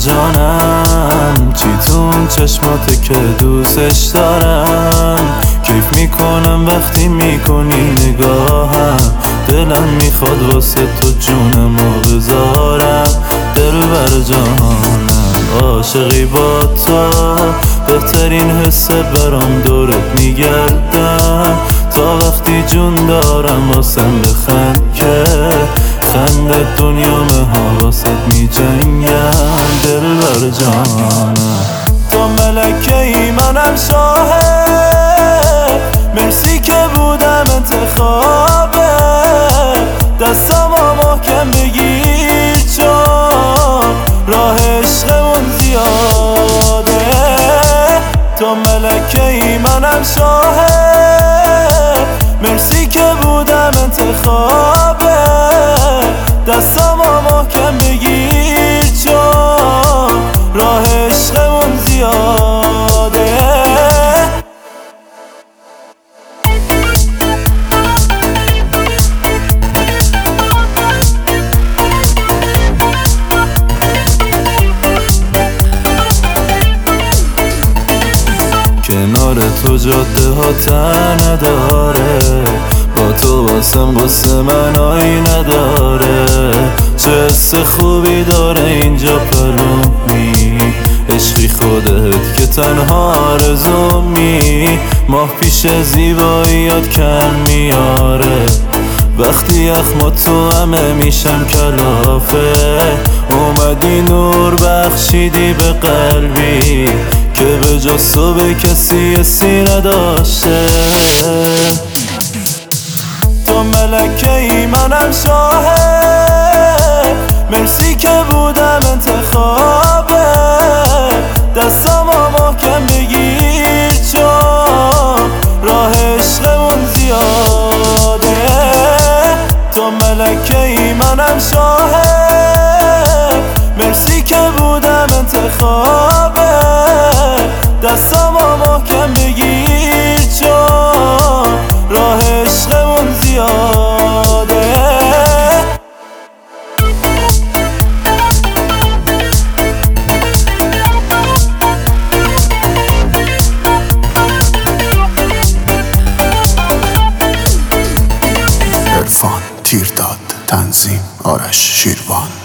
جانم چیتون چشماته که دوستش دارم، کیف میکنم وقتی میکنی نگاهم، دلم میخواد واسه تو جونمو بذارم. دلبر جانم عاشقی با تو، بهترین حس برام دورت میگردم، تا وقتی جون دارم واسم بخند که خنده دنیامه ها واسه میجنگم. دلبر جانم تو ملکه ای منم شاهد، مرسی که بودم انتخابه، دستامو محکم بگیر چون راه عشقمون زیاده. تو ملکه ای منم شاهد، مرسی که بودم انتخابه، دستامو محکم بگیر چون راه عشقمون زیاده. کنار تو جاده ها تن نداره، با تو واسم قصه منایی نداره، چه حس خوبی داره اینجا پلومی، عشقی خودت که تنها آرزومی، ماه پیش زیباییات کم میاره، وقتی یخما تو همه میشم کلافه، اومدی نور بخشیدی به قلبی که به جز تو به کسی حسی نداشته. تو ملکه ای منم شاهد، مرسی که بودم انتخابه، دستامو محکم بگیر چون راه عشقمون زیاده. تو ملکه ای منم شاهد، مرسی که بودم انتخابه، دستامو محکم بگیر چون راه عشقمون زیاده. عرفان تیرداد، تنظیم آرش شیروان.